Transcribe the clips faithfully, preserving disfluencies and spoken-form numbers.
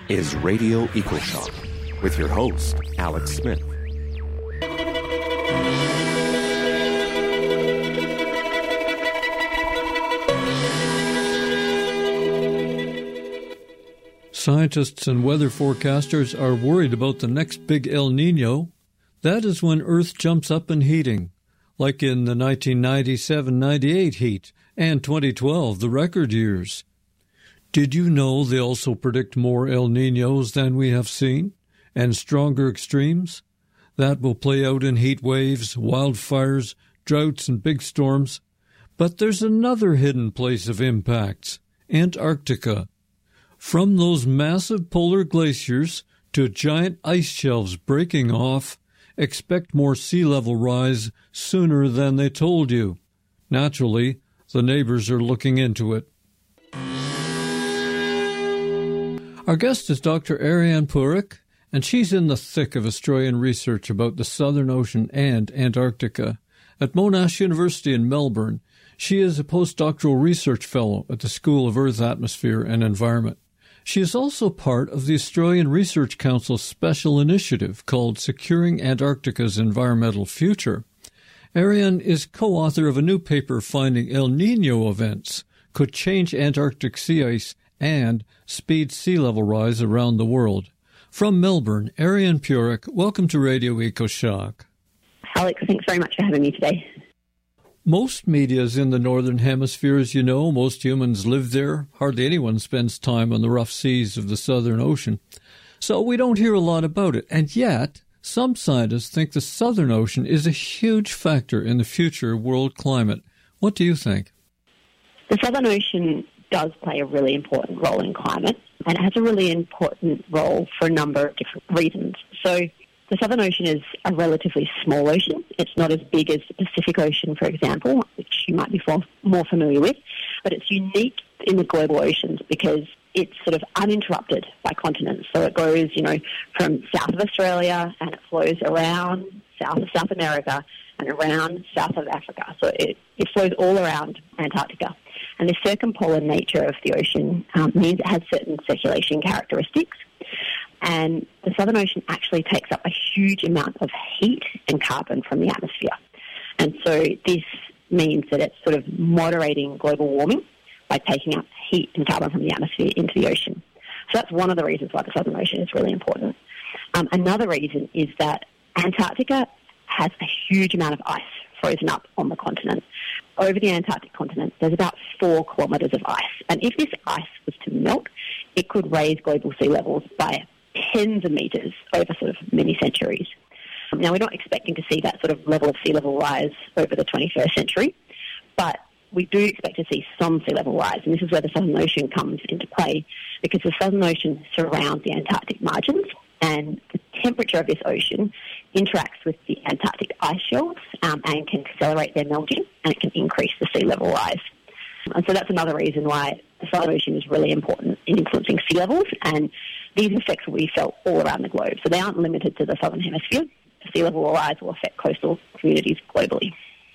is Radio EcoShock with your host, Alex Smith. Scientists and weather forecasters are worried about the next big El Nino. That is when Earth jumps up in heating, like in the nineteen ninety-seven ninety-eight heat and twenty twelve, the record years. Did you know they also predict more El Ninos than we have seen, and stronger extremes? That will play out in heat waves, wildfires, droughts, and big storms. But there's another hidden place of impacts, Antarctica. From those massive polar glaciers to giant ice shelves breaking off, expect more sea level rise sooner than they told you. Naturally, the neighbors are looking into it. Our guest is Doctor Ariane Purik, and she's in the thick of Australian research about the Southern Ocean and Antarctica. At Monash University in Melbourne, she is a postdoctoral research fellow at the School of Earth, Atmosphere and Environment. She is also part of the Australian Research Council's special initiative called Securing Antarctica's Environmental Future. Ariane is co-author of a new paper finding El Nino events could change Antarctic sea ice and speed sea level rise around the world. From Melbourne, Ariane Purik, welcome to Radio EcoShock. Alex, thanks very much for having me today. Most media is in the Northern Hemisphere, as you know. Most humans live there. Hardly anyone spends time on the rough seas of the Southern Ocean. So we don't hear a lot about it. And yet, some scientists think the Southern Ocean is a huge factor in the future world climate. What do you think? The Southern Ocean does play a really important role in climate, and it has a really important role for a number of different reasons. So the Southern Ocean is a relatively small ocean. It's not as big as the Pacific Ocean, for example, which you might be more familiar with, but it's unique in the global oceans because it's sort of uninterrupted by continents. So it goes, you know, from south of Australia and it flows around south of South America and around south of Africa. So it, it flows all around Antarctica. And the circumpolar nature of the ocean um, means it has certain circulation characteristics. And the Southern Ocean actually takes up a huge amount of heat and carbon from the atmosphere. And so this means that it's sort of moderating global warming by taking up heat and carbon from the atmosphere into the ocean. So that's one of the reasons why the Southern Ocean is really important. Um, another reason is that Antarctica has a huge amount of ice frozen up on the continent. Over the Antarctic continent, there's about four kilometres of ice. And if this ice was to melt, it could raise global sea levels by tens of metres over sort of many centuries. Now, we're not expecting to see that sort of level of sea level rise over the twenty-first century, but we do expect to see some sea level rise, and this is where the Southern Ocean comes into play, because the Southern Ocean surrounds the Antarctic margins, and the temperature of this ocean interacts with the Antarctic ice shelves um, and can accelerate their melting, and it can increase the sea level rise. And so that's another reason why the Southern Ocean is really important in influencing sea levels, and these effects will be felt all around the globe. So they aren't limited to the Southern Hemisphere. Sea level rise will affect coastal communities globally.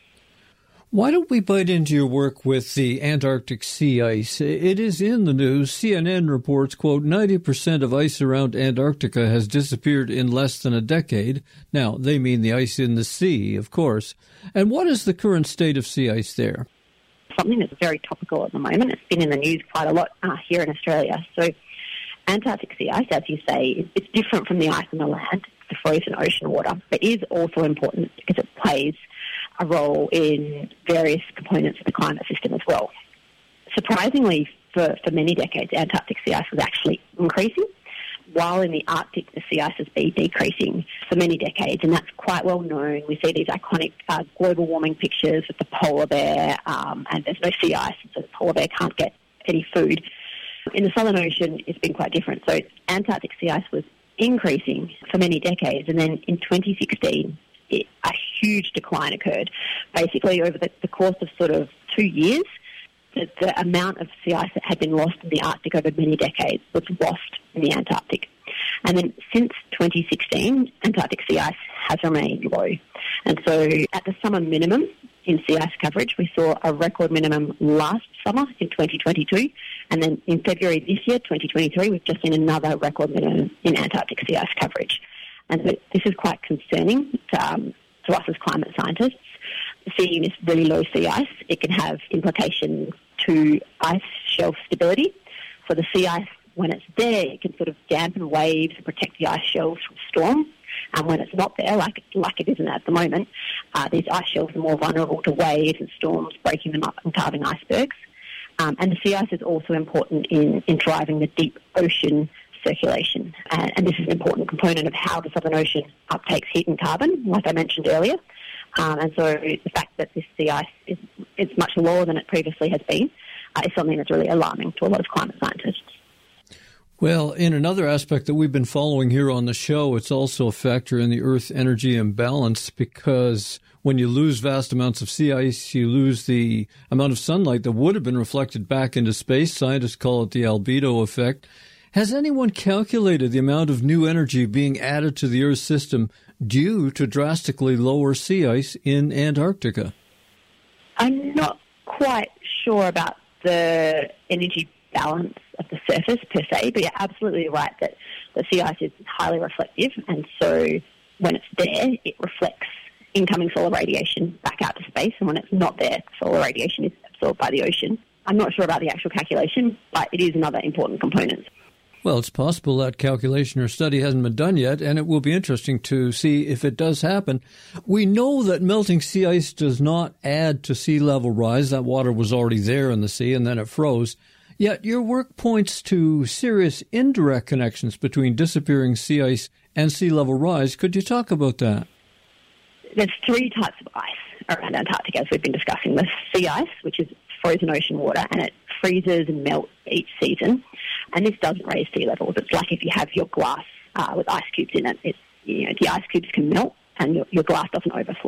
Why don't we bite into your work with the Antarctic sea ice? It is in the news. C N N reports, quote, ninety percent of ice around Antarctica has disappeared in less than a decade. Now, they mean the ice in the sea, of course. And what is the current state of sea ice there? Something that's very topical at the moment. It's been in the news quite a lot uh, here in Australia. So Antarctic sea ice, as you say, it's different from the ice on the land. It's the frozen ocean water. It is also important because it plays a role in various components of the climate system as well. Surprisingly, for, for many decades, Antarctic sea ice was actually increasing, while in the Arctic, the sea ice has been decreasing for many decades, and that's quite well known. We see these iconic uh, global warming pictures with the polar bear, um, and there's no sea ice, so the polar bear can't get any food. In the Southern Ocean, it's been quite different. So Antarctic sea ice was increasing for many decades, and then in twenty sixteen, it, a huge decline occurred. Basically, over the, the course of sort of two years, the, the amount of sea ice that had been lost in the Arctic over many decades was lost in the Antarctic. And then since twenty sixteen, Antarctic sea ice has remained low. And so at the summer minimum in sea ice coverage, we saw a record minimum last summer in twenty twenty-two, And then in February this year, twenty twenty-three, we've just seen another record minimum in Antarctic sea ice coverage. And so this is quite concerning to, um, to us as climate scientists. Seeing this really low sea ice, it can have implications to ice shelf stability. So the sea ice, when it's there, it can sort of dampen waves and protect the ice shelves from storms. And when it's not there, like, like it isn't at the moment, uh, these ice shelves are more vulnerable to waves and storms, breaking them up and carving icebergs. Um, and the sea ice is also important in, in driving the deep ocean circulation. And, and this is an important component of how the Southern Ocean uptakes heat and carbon, like I mentioned earlier. Um, and so the fact that this sea ice is, is much lower than it previously has been uh, is something that's really alarming to a lot of climate scientists. Well, in another aspect that we've been following here on the show, it's also a factor in the Earth energy imbalance, because when you lose vast amounts of sea ice, you lose the amount of sunlight that would have been reflected back into space. Scientists call it the albedo effect. Has anyone calculated the amount of new energy being added to the Earth's system due to drastically lower sea ice in Antarctica? I'm not quite sure about the energy balance of the surface per se, but you're absolutely right that the sea ice is highly reflective, and so when it's there, it reflects incoming solar radiation back out to space, and when it's not there, solar radiation is absorbed by the ocean. I'm not sure about the actual calculation, but it is another important component. Well, it's possible that calculation or study hasn't been done yet, and it will be interesting to see if it does happen. We know that melting sea ice does not add to sea level rise. That water was already there in the sea, and then it froze. Yet your work points to serious indirect connections between disappearing sea ice and sea level rise. Could you talk about that? There's three types of ice around Antarctica, as we've been discussing. The sea ice, which is frozen ocean water, and it freezes and melts each season. And this doesn't raise sea levels. It's like if you have your glass uh, with ice cubes in it. It's, you know, the ice cubes can melt and your, your glass doesn't overflow.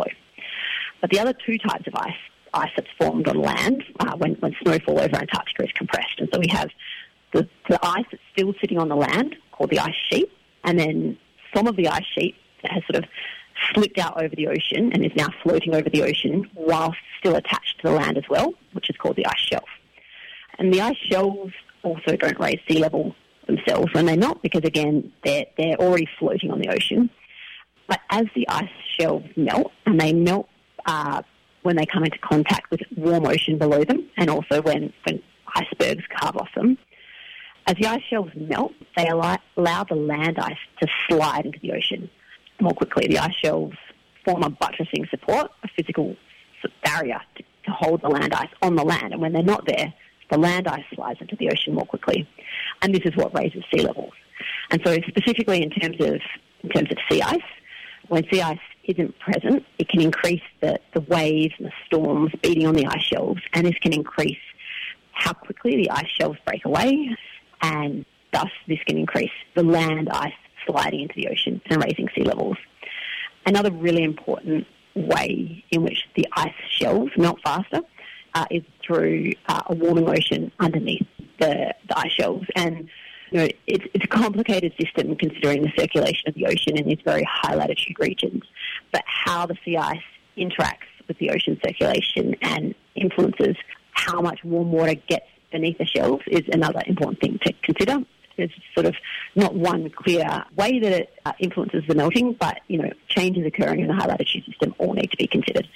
But the other two types of ice, ice that's formed on land uh, when, when snowfall over Antarctica is compressed. And so we have the, the ice that's still sitting on the land, called the ice sheet, and then some of the ice sheet that has sort of slipped out over the ocean and is now floating over the ocean whilst still attached to the land as well, which is called the ice shelf. And the ice shelves also don't raise sea level themselves when they melt, because again, they're, they're already floating on the ocean. But as the ice shelves melt, and they melt uh, when they come into contact with warm ocean below them, and also when, when icebergs carve off them, as the ice shelves melt, they allow, allow the land ice to slide into the ocean more quickly. The ice shelves form a buttressing support, a physical barrier to, to hold the land ice on the land, and when they're not there, the land ice slides into the ocean more quickly, and this is what raises sea levels. And so specifically in terms of in terms of sea ice, when sea ice isn't present, it can increase the, the waves and the storms beating on the ice shelves, and this can increase how quickly the ice shelves break away, and thus this can increase the land ice sliding into the ocean and raising sea levels. Another really important way in which the ice shelves melt faster Uh, is through uh, a warming ocean underneath the, the ice shelves. And you know, it's, it's a complicated system considering the circulation of the ocean in these very high latitude regions. But how the sea ice interacts with the ocean circulation and influences how much warm water gets beneath the shelves is another important thing to consider. There's sort of not one clear way that it uh, influences the melting, but you know, changes occurring in the high latitude system all need to be considered.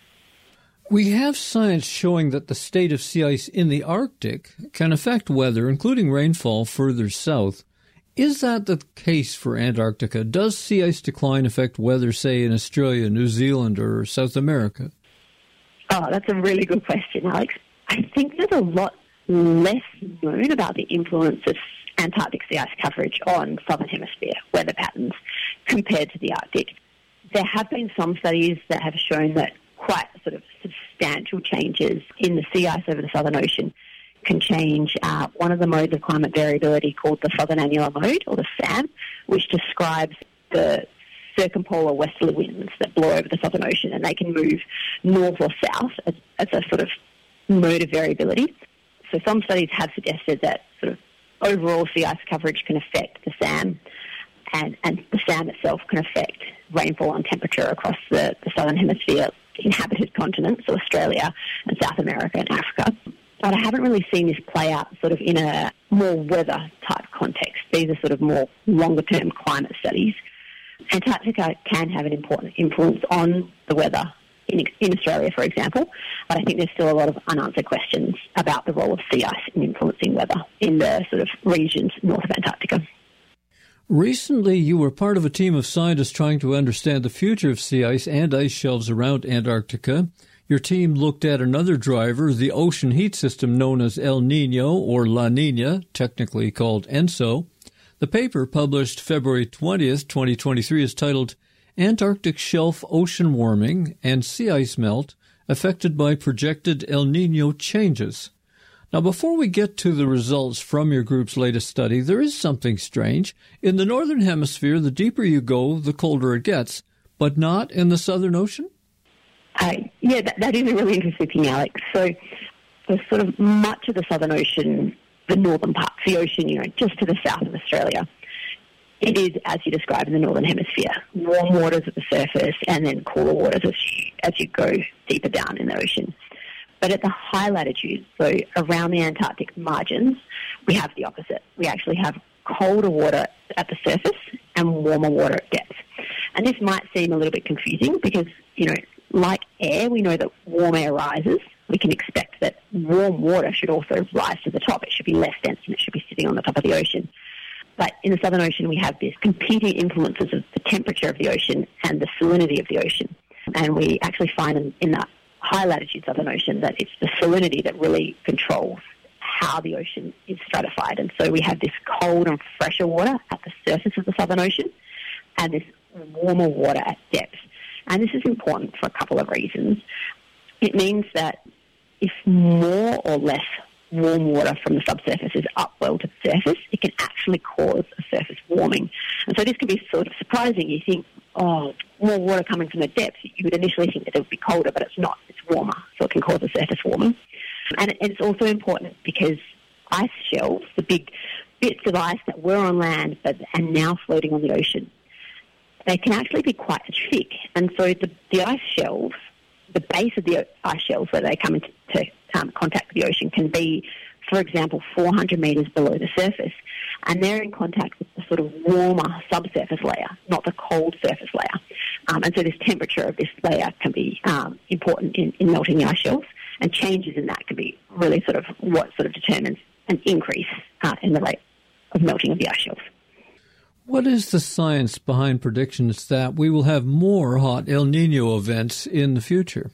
We have science showing that the state of sea ice in the Arctic can affect weather, including rainfall, further south. Is that the case for Antarctica? Does sea ice decline affect weather, say, in Australia, New Zealand, or South America? Oh, that's a really good question, Alex. I think there's a lot less known about the influence of Antarctic sea ice coverage on Southern Hemisphere weather patterns compared to the Arctic. There have been some studies that have shown that quite sort of substantial changes in the sea ice over the Southern Ocean can change uh, one of the modes of climate variability called the Southern Annular Mode, or the S A M, which describes the circumpolar westerly winds that blow over the Southern Ocean, and they can move north or south as, as a sort of mode of variability. So some studies have suggested that sort of overall sea ice coverage can affect the S A M, and, and the S A M itself can affect rainfall and temperature across the, the Southern Hemisphere inhabited continents, so Australia and South America and Africa. But I haven't really seen this play out sort of in a more weather-type context. These are sort of more longer-term climate studies. Antarctica can have an important influence on the weather in, in Australia, for example, but I think there's still a lot of unanswered questions about the role of sea ice in influencing weather in the sort of regions north of Antarctica. Recently, you were part of a team of scientists trying to understand the future of sea ice and ice shelves around Antarctica. Your team looked at another driver, the ocean heat system known as El Niño or La Niña, technically called ENSO. The paper, published February twentieth, twenty twenty-three, is titled Antarctic Shelf Ocean Warming and Sea Ice Melt Affected by Projected El Niño Changes. Now, before we get to the results from your group's latest study, there is something strange. In the Northern Hemisphere, the deeper you go, the colder it gets, but not in the Southern Ocean? Uh, yeah, that, that is a really interesting thing, Alex. So, for sort of much of the Southern Ocean, the northern parts, the ocean, you know, just to the south of Australia, it is, as you described, in the Northern Hemisphere. Warm waters at the surface and then cooler waters as you, as you go deeper down in the ocean. But at the high latitudes, so around the Antarctic margins, we have the opposite. We actually have colder water at the surface and warmer water at depth. And this might seem a little bit confusing because, you know, like air, we know that warm air rises. We can expect that warm water should also rise to the top. It should be less dense and it should be sitting on the top of the ocean. But in the Southern Ocean, we have these competing influences of the temperature of the ocean and the salinity of the ocean. And we actually find in, in the high latitude Southern Ocean that it's the salinity that really controls how the ocean is stratified. And so we have this cold and fresher water at the surface of the Southern Ocean and this warmer water at depth. And this is important for a couple of reasons. It means that if more or less warm water from the subsurface is upwelled to the surface, it can actually cause a surface warming. And so this can be sort of surprising. You think, oh, more water coming from the depths, you would initially think that it would be colder, but it's not. It's warmer, so it can cause a surface warming. And it's also important because ice shelves, the big bits of ice that were on land but are now floating on the ocean, they can actually be quite acidic. And so the, the ice shelves, the base of the ice shelves where they come into to, um, contact with the ocean can be, for example, four hundred metres below the surface. And they're in contact with the sort of warmer subsurface layer, not the cold surface layer. Um, and so this temperature of this layer can be um, important in, in melting the ice shelves, and changes in that can be really sort of what sort of determines an increase uh, in the rate of melting of the ice shelves. What is the science behind predictions that we will have more hot El Niño events in the future?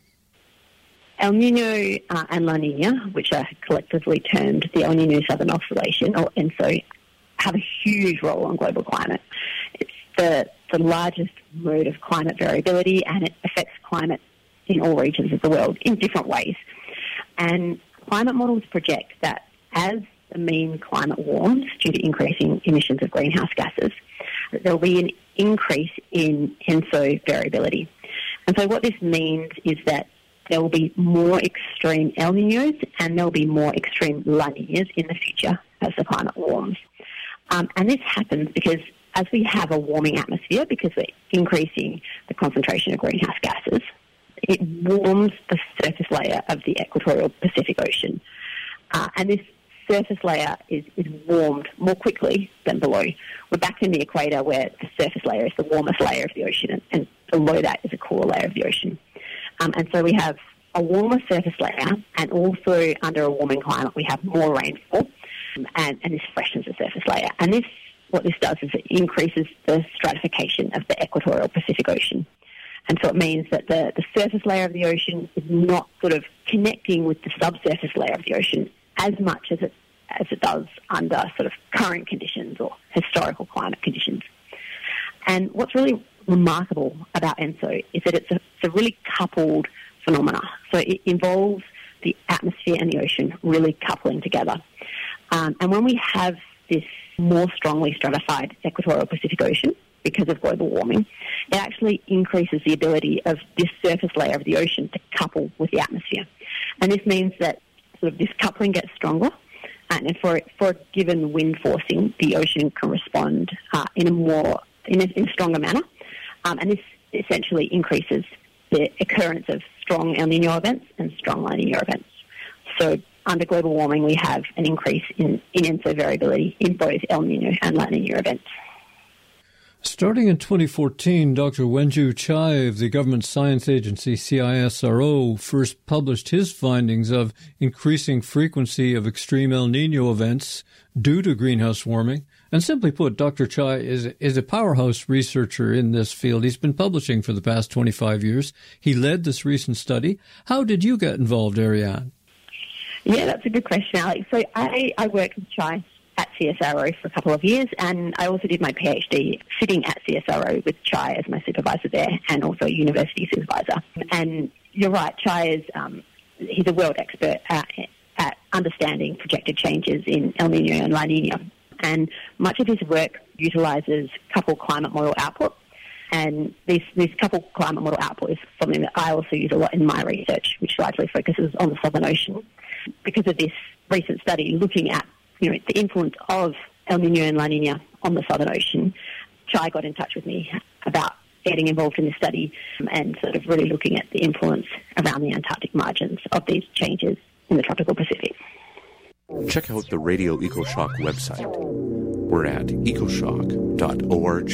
El Niño uh, and La Niña, which are collectively termed the El Niño Southern Oscillation, or ENSO, have a huge role on global climate. It's the, the largest mode of climate variability, and it affects climate in all regions of the world in different ways. And climate models project that as the mean climate warms due to increasing emissions of greenhouse gases, there will be an increase in ENSO variability. And so what this means is that there will be more extreme El Niños and there will be more extreme La Niñas in the future as the climate warms. Um, and this happens because as we have a warming atmosphere, because we're increasing the concentration of greenhouse gases, it warms the surface layer of the equatorial Pacific Ocean. Uh, and this surface layer is, is warmed more quickly than below. We're back in the equator where the surface layer is the warmest layer of the ocean, and, and below that is a cooler layer of the ocean. Um, and so we have a warmer surface layer, and also under a warming climate we have more rainfall, and, and this freshens the surface layer. And this, what this does is it increases the stratification of the equatorial Pacific Ocean. And so it means that the, the surface layer of the ocean is not sort of connecting with the subsurface layer of the ocean as much as it as it does under sort of current conditions or historical climate conditions. And what's really remarkable about ENSO is that it's a, it's a really coupled phenomena. So it involves the atmosphere and the ocean really coupling together. Um, and when we have this more strongly stratified equatorial Pacific Ocean, because of global warming, it actually increases the ability of this surface layer of the ocean to couple with the atmosphere. And this means that sort of this coupling gets stronger, and for for a given wind forcing, the ocean can respond uh, in a more in a, in a stronger manner, um, and this essentially increases the occurrence of strong El Niño events and strong La Niña events. So under global warming, we have an increase in, in ENSO variability in both El Nino and La Nina events. Starting in twenty fourteen, Doctor Wenju Chai of the government science agency C I S R O first published his findings of increasing frequency of extreme El Nino events due to greenhouse warming. And simply put, Doctor Chai is, is a powerhouse researcher in this field. He's been publishing for the past twenty-five years. He led this recent study. How did you get involved, Ariane? Yeah, that's a good question, Alex. So I, I worked with Chai at C S R O for a couple of years, and I also did my PhD sitting at C S R O with Chai as my supervisor there and also a university supervisor. And you're right, Chai is um, he's a world expert at, at understanding projected changes in El Nino and La Nina. And much of his work utilises coupled climate model output. And this, this coupled climate model output is something that I also use a lot in my research, which largely focuses on the Southern Ocean. Because of this recent study looking at you know, the influence of El Nino and La Nina on the Southern Ocean, Chai got in touch with me about getting involved in this study and sort of really looking at the influence around the Antarctic margins of these changes in the tropical Pacific. Check out the Radio EcoShock website. We're at ecoshock dot org.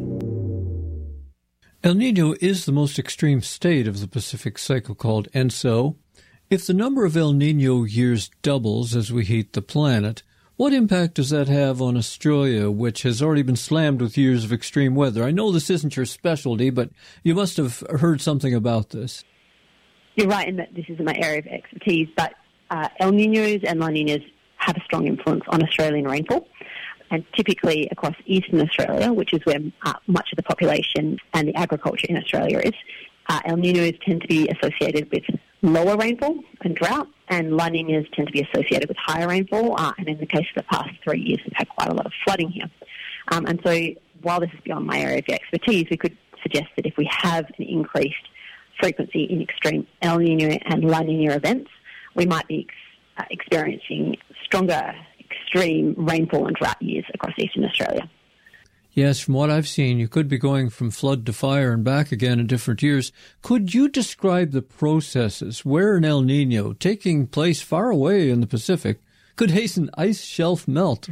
El Nino is the most extreme state of the Pacific cycle called ENSO. If the number of El Nino years doubles as we heat the planet, what impact does that have on Australia, which has already been slammed with years of extreme weather? I know this isn't your specialty, but you must have heard something about this. You're right in that this is my area of expertise, but uh, El Ninos and La Ninas have a strong influence on Australian rainfall. And typically across eastern Australia, which is where uh, much of the population and the agriculture in Australia is, uh, El Ninos tend to be associated with lower rainfall and drought, and La Ninas tend to be associated with higher rainfall. Uh, and in the case of the past three years, we've had quite a lot of flooding here. Um, and so while this is beyond my area of expertise, we could suggest that if we have an increased frequency in extreme El Nino and La Nina events, we might be ex- uh, experiencing stronger extreme rainfall and drought years across eastern Australia. Yes, from what I've seen, you could be going from flood to fire and back again in different years. Could you describe the processes where an El Nino, taking place far away in the Pacific, could hasten ice shelf melt?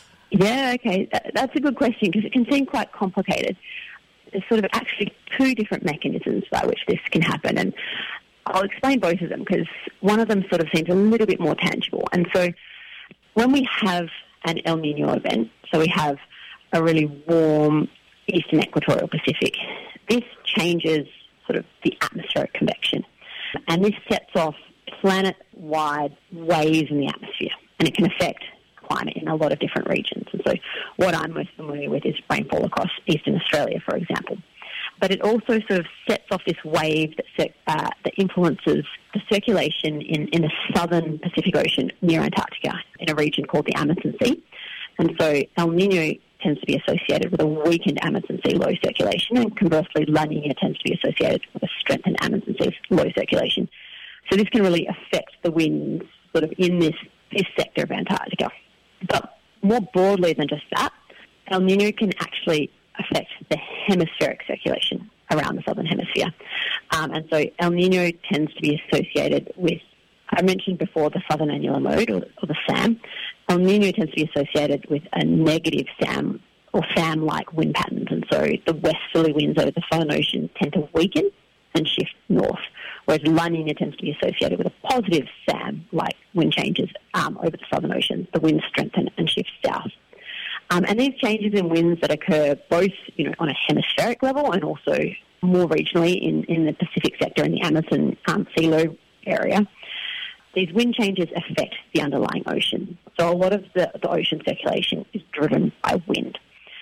Yeah, okay. That's a good question because it can seem quite complicated. There's sort of actually two different mechanisms by which this can happen, and I'll explain both of them because one of them sort of seems a little bit more tangible. And so when we have an El Nino event, so we have a really warm eastern equatorial Pacific, this changes sort of the atmospheric convection. And this sets off planet-wide waves in the atmosphere, and it can affect climate in a lot of different regions. And so what I'm most familiar with is rainfall across eastern Australia, for example. But it also sort of sets off this wave that, uh, that influences the circulation in, in the southern Pacific Ocean near Antarctica in a region called the Amundsen Sea. And so El Nino tends to be associated with a weakened Amundsen Sea low circulation, and conversely La Nina tends to be associated with a strengthened Amundsen Sea low circulation. So this can really affect the winds sort of in this, this sector of Antarctica. But more broadly than just that, El Nino can actually affect the hemispheric circulation around the southern hemisphere. Um, and so El Nino tends to be associated with, I mentioned before, the southern annular mode, or, or the SAM. El Nino tends to be associated with a negative SAM, or SAM-like wind patterns. And so the westerly winds over the Southern Ocean tend to weaken and shift north, whereas La Nina tends to be associated with a positive SAM-like wind changes um, over the Southern Ocean. The winds strengthen and shift south. Um, and these changes in winds that occur both, you know, on a hemispheric level and also more regionally in, in the Pacific sector in the Amundsen um, Sea low area, these wind changes affect the underlying ocean. So a lot of the, the ocean circulation is driven by wind.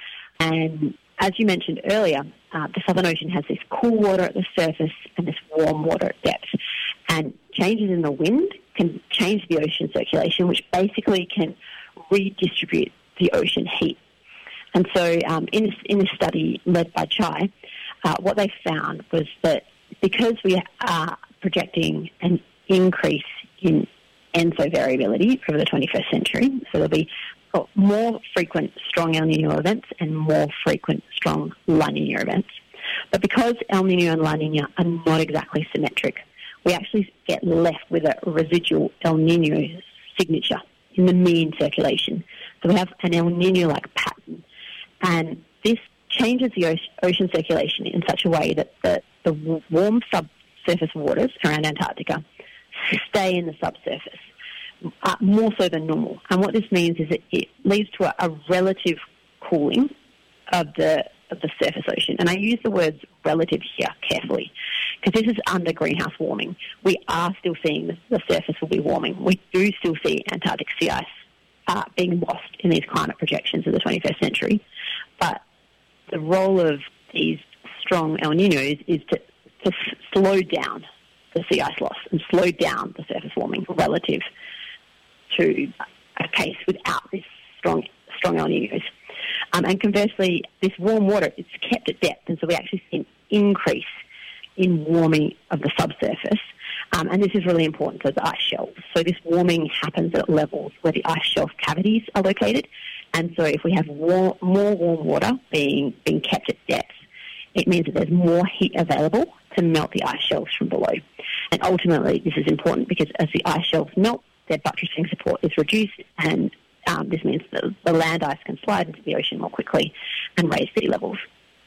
And as you mentioned earlier, uh, the Southern Ocean has this cool water at the surface and this warm water at depth. And changes in the wind can change the ocean circulation, which basically can redistribute the ocean heat. And so um, in, this, in this study led by Chai, uh, what they found was that because we are projecting an increase in ENSO variability over the twenty-first century, so there'll be more frequent strong El Nino events and more frequent strong La Nina events. But because El Nino and La Nina are not exactly symmetric, we actually get left with a residual El Nino signature in the mean circulation. So we have an El Nino-like pattern, and this changes the ocean circulation in such a way that the, the warm subsurface waters around Antarctica stay in the subsurface, uh, more so than normal. And what this means is that it leads to a, a relative cooling of the of the surface ocean. And I use the words relative here carefully, because this is under greenhouse warming. We are still seeing the, the surface will be warming. We do still see Antarctic sea ice uh, being lost in these climate projections of the twenty-first century. But the role of these strong El Ninos is to, to slow down the sea ice loss and slow down the surface warming relative to a case without this strong strong El Ninos. Um, and conversely, this warm water is kept at depth, and so we actually see an increase in warming of the subsurface. Um, and this is really important for the ice shelves. So this warming happens at levels where the ice shelf cavities are located. And so if we have war- more warm water being, being kept at depth, it means that there's more heat available to melt the ice shelves from below. And ultimately, this is important because as the ice shelves melt, their buttressing support is reduced, and um, this means that the land ice can slide into the ocean more quickly and raise sea levels.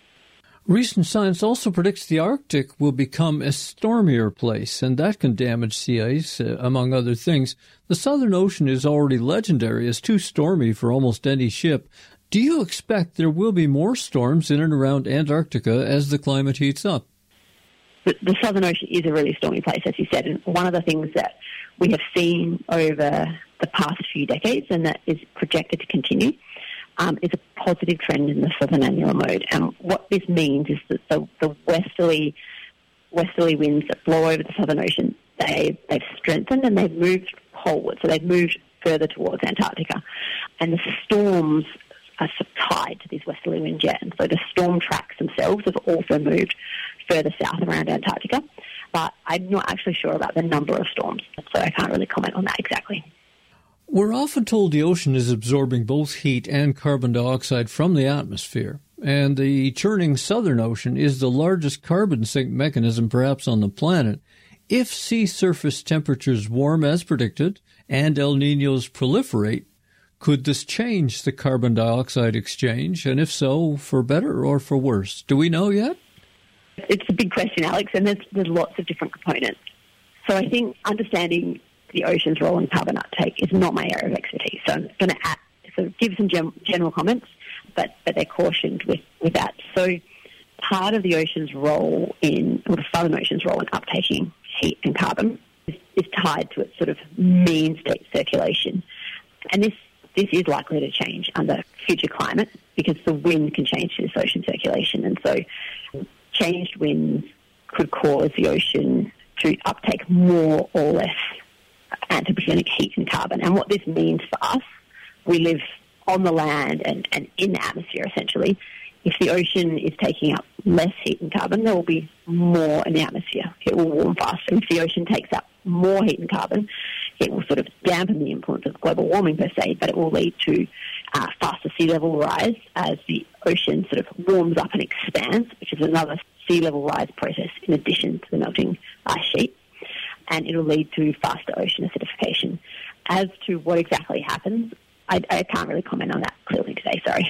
Recent science also predicts the Arctic will become a stormier place, and that can damage sea ice, uh, among other things. The Southern Ocean is already legendary as too stormy for almost any ship. Do you expect there will be more storms in and around Antarctica as the climate heats up? The, the Southern Ocean is a really stormy place, as you said, and one of the things that we have seen over the past few decades, and that is projected to continue, um, is a positive trend in the southern annular mode. And what this means is that the, the westerly westerly winds that blow over the Southern Ocean, they, they've strengthened and they've moved poleward, so they've moved further towards Antarctica. And the storms are tied to these westerly wind jets, and so the storm tracks themselves have also moved further south around Antarctica. But I'm not actually sure about the number of storms, so I can't really comment on that exactly. We're often told the ocean is absorbing both heat and carbon dioxide from the atmosphere, and the churning Southern Ocean is the largest carbon sink mechanism perhaps on the planet. If sea surface temperatures warm as predicted and El Niños proliferate, could this change the carbon dioxide exchange, and if so, for better or for worse? Do we know yet? It's a big question, Alex, and there's, there's lots of different components. So I think understanding the ocean's role in carbon uptake is not my area of expertise. So I'm going to add, sort of give some gen- general comments, but, but they're cautioned with, with that. So part of the ocean's role in, or the Southern Ocean's role in uptaking heat and carbon is, is tied to its sort of mean state circulation. And this, this is likely to change under future climate because the wind can change to this ocean circulation. And so changed winds could cause the ocean to uptake more or less anthropogenic heat and carbon. And what this means for us, we live on the land and, and in the atmosphere, essentially. If the ocean is taking up less heat and carbon, there will be more in the atmosphere. It will warm faster. If the ocean takes up more heat and carbon, it will sort of dampen the influence of global warming per se, but it will lead to uh, faster sea level rise as the ocean sort of warms up and expands, which is another sea level rise process in addition to the melting ice sheet. And it will lead to faster ocean acidification. As to what exactly happens, I, I can't really comment on that clearly today, sorry.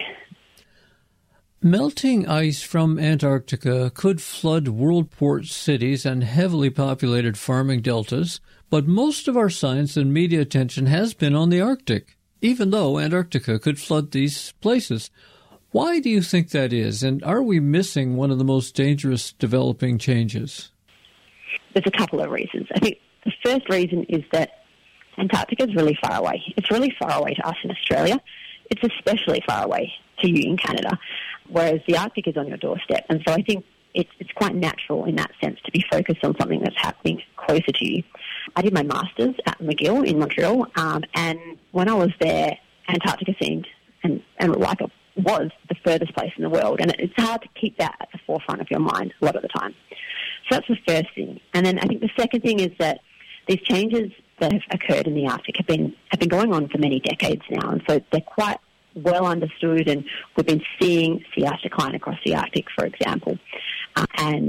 Melting ice from Antarctica could flood world port cities and heavily populated farming deltas, but most of our science and media attention has been on the Arctic, even though Antarctica could flood these places. Why do you think that is, and are we missing one of the most dangerous developing changes? There's a couple of reasons. I think the first reason is that Antarctica is really far away. It's really far away to us in Australia. It's especially far away to you in Canada, whereas the Arctic is on your doorstep. And so I think it's, it's quite natural in that sense to be focused on something that's happening closer to you. I did my master's at McGill in Montreal, um, and when I was there, Antarctica seemed, and, and like it was, the furthest place in the world. And it's hard to keep that at the forefront of your mind a lot of the time. So that's the first thing. And then I think the second thing is that these changes that have occurred in the Arctic have been have been going on for many decades now, and so they're quite well understood, and we've been seeing sea ice decline across the Arctic, for example. Uh, and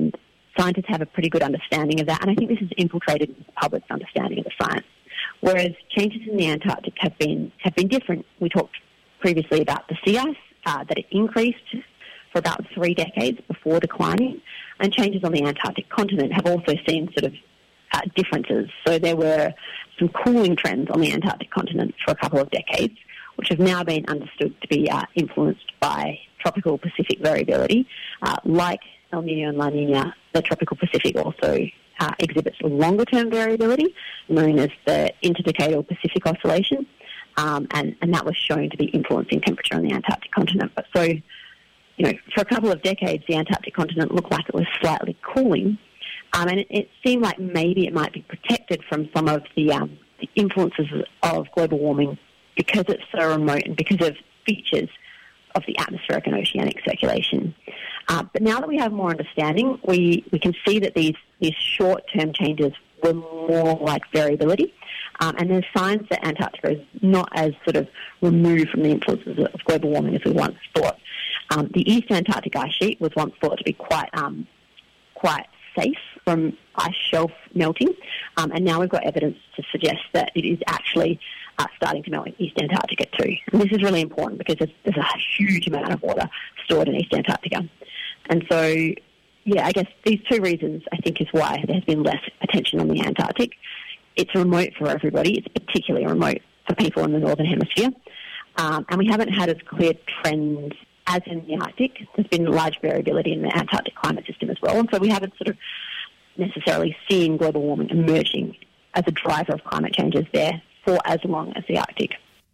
scientists have a pretty good understanding of that, and I think this has infiltrated the public's understanding of the science. Whereas changes in the Antarctic have been have been different. We talked previously about the sea ice, uh, that it increased for about three decades before declining, and changes on the Antarctic continent have also seen sort of uh, differences. So there were some cooling trends on the Antarctic continent for a couple of decades, which have now been understood to be uh, influenced by tropical Pacific variability. Uh, like El Niño and La Niña, the tropical Pacific also uh, exhibits longer-term variability, known as the interdecadal Pacific oscillation, um, and, and that was shown to be influencing temperature on the Antarctic continent. But so, you know, for a couple of decades, the Antarctic continent looked like it was slightly cooling, um, and it, it seemed like maybe it might be protected from some of the, um, the influences of global warming because it's so remote and because of features of the atmospheric and oceanic circulation. Uh, but now that we have more understanding, we, we can see that these, these short-term changes were more like variability. Um, and there's signs that Antarctica is not as sort of removed from the influences of global warming as we once thought. Um, the East Antarctic ice sheet was once thought to be quite um, quite safe from ice shelf melting, um, and now we've got evidence to suggest that it is actually uh, starting to melt in East Antarctica too. And this is really important because there's, there's a huge amount of water stored in East Antarctica. And so, yeah, I guess these two reasons, I think, is why there's been less attention on the Antarctic. It's remote for everybody. It's particularly remote for people in the Northern Hemisphere. Um, and we haven't had as clear trends as in the Arctic. There's been large variability in the Antarctic climate system as well. And so we haven't sort of necessarily seen global warming emerging as a driver of climate changes there for as long as the Arctic.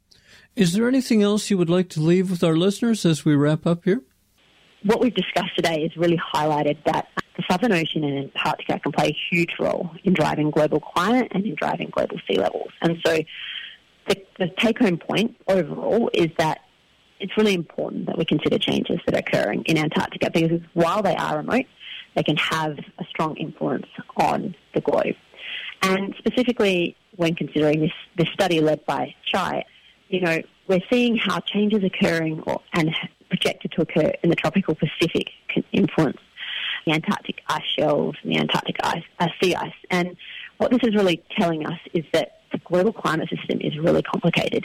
Is there anything else you would like to leave with our listeners as we wrap up here? What we've discussed today has really highlighted that the Southern Ocean and Antarctica can play a huge role in driving global climate and in driving global sea levels. And so the, the take-home point overall is that it's really important that we consider changes that are occurring in Antarctica because while they are remote, they can have a strong influence on the globe. And specifically when considering this, this study led by Chai, you know, we're seeing how changes occurring or, and projected to occur in the tropical Pacific can influence the Antarctic ice shelves and the Antarctic ice, uh, sea ice. And what this is really telling us is that the global climate system is really complicated.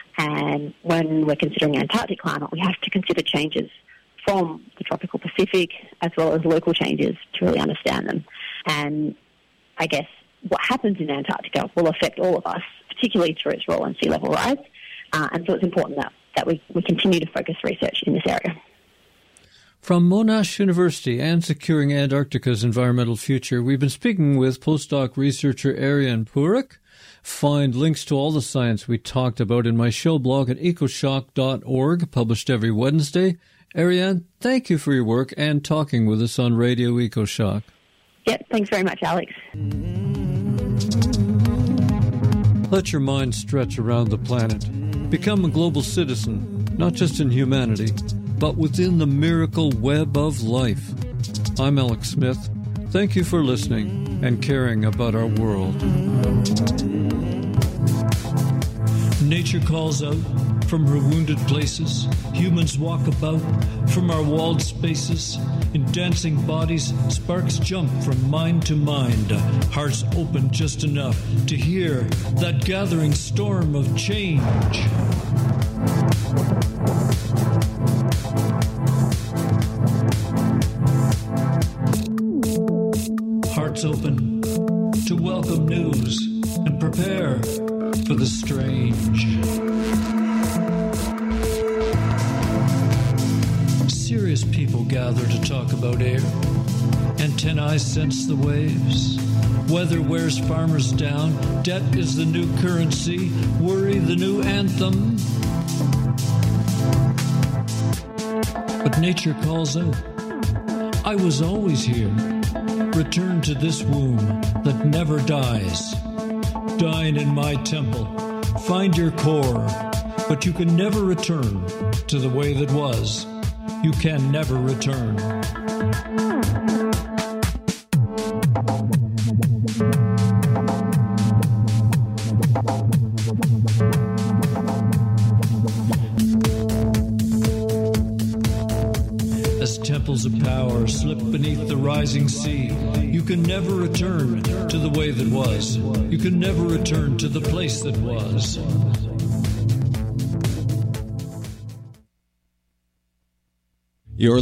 And when we're considering Antarctic climate, we have to consider changes from the tropical Pacific as well as local changes to really understand them. And I guess what happens in Antarctica will affect all of us, particularly through its role in sea level rise. Uh, and so it's important that, that we, we continue to focus research in this area. From Monash University and Securing Antarctica's Environmental Future, we've been speaking with postdoc researcher Ariane Purik. Find links to all the science we talked about in my show blog at ecoshock dot org, published every Wednesday. Ariane, thank you for your work and talking with us on Radio EcoShock. Yep, thanks very much, Alex. Let your mind stretch around the planet. Become a global citizen, not just in humanity, but within the miracle web of life. I'm Alex Smith. Thank you for listening and caring about our world. Nature calls out from her wounded places. Humans walk about from our walled spaces. In dancing bodies, sparks jump from mind to mind. Hearts open just enough to hear that gathering storm of change. Hearts open to welcome news and prepare for the strange. Serious people gather to talk about air. Antennae sense the waves. Weather wears farmers down. Debt is the new currency. Worry the new anthem. But nature calls out. I was always here. Return to this womb that never dies. Dine in my temple. Find your core. But you can never return to the way that was. You can never return. as temples of power slip beneath the rising sea. You can never return to the way that was. You can never return to the place that was.